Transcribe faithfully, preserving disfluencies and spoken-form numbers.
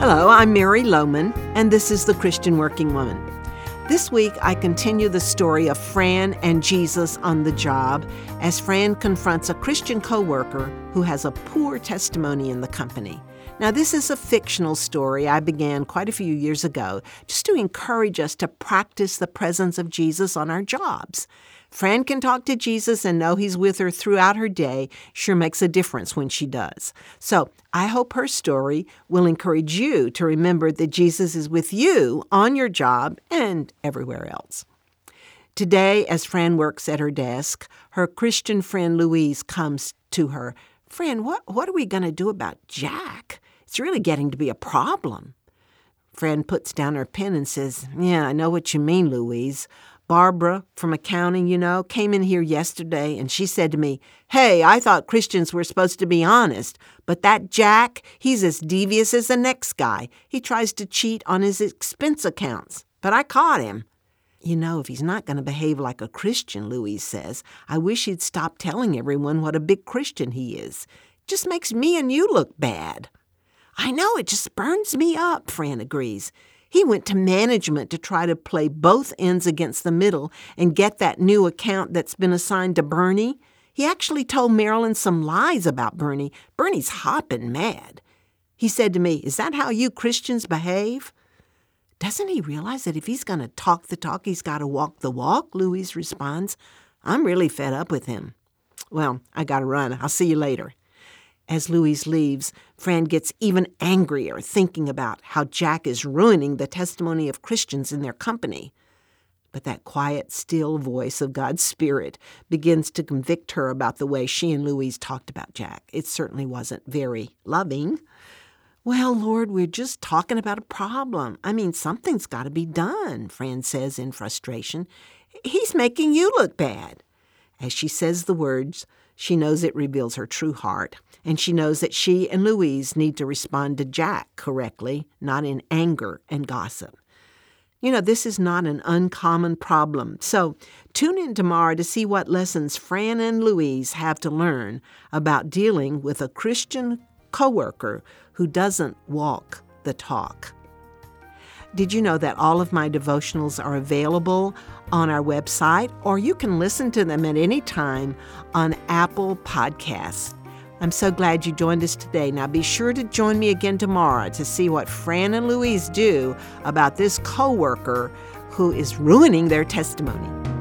Hello, I'm Mary Lohman, and this is The Christian Working Woman. This week, I continue the story of Fran and Jesus on the job as Fran confronts a Christian coworker who has a poor testimony in the company. Now, this is a fictional story I began quite a few years ago just to encourage us to practice the presence of Jesus on our jobs. Fran can talk to Jesus and know he's with her throughout her day. Sure makes a difference when she does. So I hope her story will encourage you to remember that Jesus is with you on your job and everywhere else. Today, as Fran works at her desk, her Christian friend Louise comes to her. Fran, what, what are we going to do about Jack? It's really getting to be a problem. Fran puts down her pen and says, yeah, I know what you mean, Louise. Barbara from accounting, you know, came in here yesterday and she said to me, hey, I thought Christians were supposed to be honest, but that Jack, he's as devious as the next guy. He tries to cheat on his expense accounts, but I caught him. You know, if he's not going to behave like a Christian, Louise says, I wish he'd stop telling everyone what a big Christian he is. It just makes me and you look bad. I know, it just burns me up, Fran agrees. He went to management to try to play both ends against the middle and get that new account that's been assigned to Bernie. He actually told Marilyn some lies about Bernie. Bernie's hopping mad. He said to me, is that how you Christians behave? Doesn't he realize that if he's going to talk the talk, he's got to walk the walk? Louise responds. I'm really fed up with him. Well, I got to run. I'll see you later. As Louise leaves, Fran gets even angrier thinking about how Jack is ruining the testimony of Christians in their company. But that quiet, still voice of God's Spirit begins to convict her about the way she and Louise talked about Jack. It certainly wasn't very loving. Well, Lord, we're just talking about a problem. I mean, something's got to be done, Fran says in frustration. He's making you look bad. As she says the words, she knows it reveals her true heart, and she knows that she and Louise need to respond to Jack correctly, not in anger and gossip. You know, this is not an uncommon problem, so tune in tomorrow to see what lessons Fran and Louise have to learn about dealing with a Christian coworker who doesn't walk the talk. Did you know that all of my devotionals are available on our website, or you can listen to them at any time on Apple Podcasts? I'm so glad you joined us today. Now be sure to join me again tomorrow to see what Fran and Louise do about this coworker who is ruining their testimony.